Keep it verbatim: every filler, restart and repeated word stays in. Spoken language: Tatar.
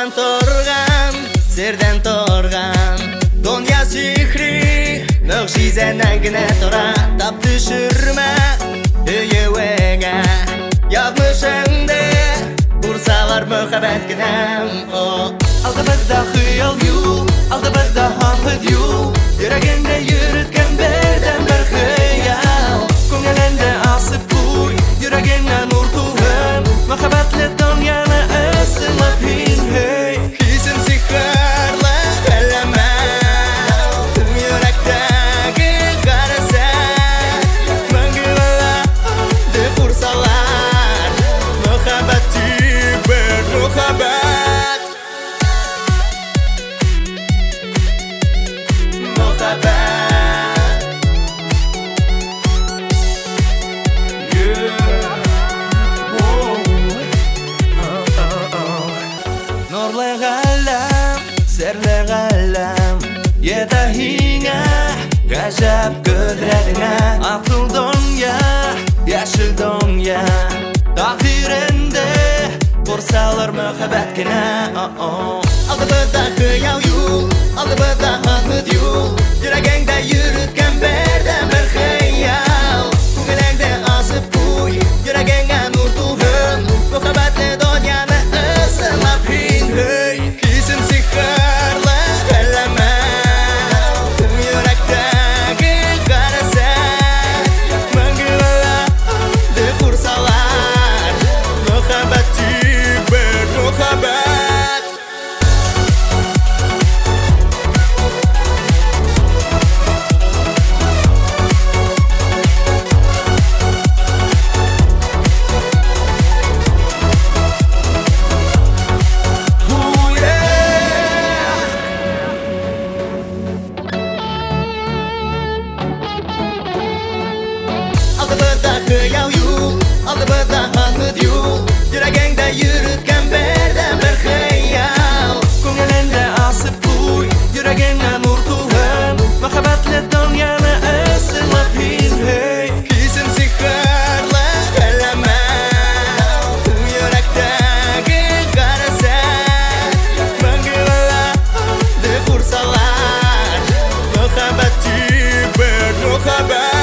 Nurdan turgan, serdan turgan Dünya sihri, mu'jizadan gina tura Tap düşürme, öyeveğe Yazmışında, bursalar muhabbet ginem Aldı bada hıyal yul, aldı bada hamid yul Yüreğinde yürütken birden bir hıyal Ko'nglinde asıp kuy, yüreğine nur tuğun Muhabbetli dünyani ısınıp in hey Hizim sihrli eleme Yürekteki karasat Mangıladı kursalar Muhabbeti bir muhabbet Muhabbet Nurli g'alam, sirli g'alam Yedahingga, g'ajab qudratine Aql dünya, yashil dünya Taqdirinde, bursalar muhabbatgina Aldı bada hıyal yul, aldı bada hamid yul Yüreğinde yürütken birden bir hıyal Ko'nglingda asıp kuy, yüreğine nur tuğun Muhabbetli dünyani ısınıp in hey Hizim sihrli eleme Yürekteki karasat Mangıladı kursalar Muhabbeti bir muhabbet Aldı bada hıyal yul, aldı bada hamid yul Yüreğinde yürütken birden bir hıyal Ko'nglinde asıp kuy, yüreğine nur tuğun Muhabbetli dünyani ısınıp in hey Hizim sihrli eleme Yürekteki karasat Mangıladı kursalar Muhabbeti bir muhabbet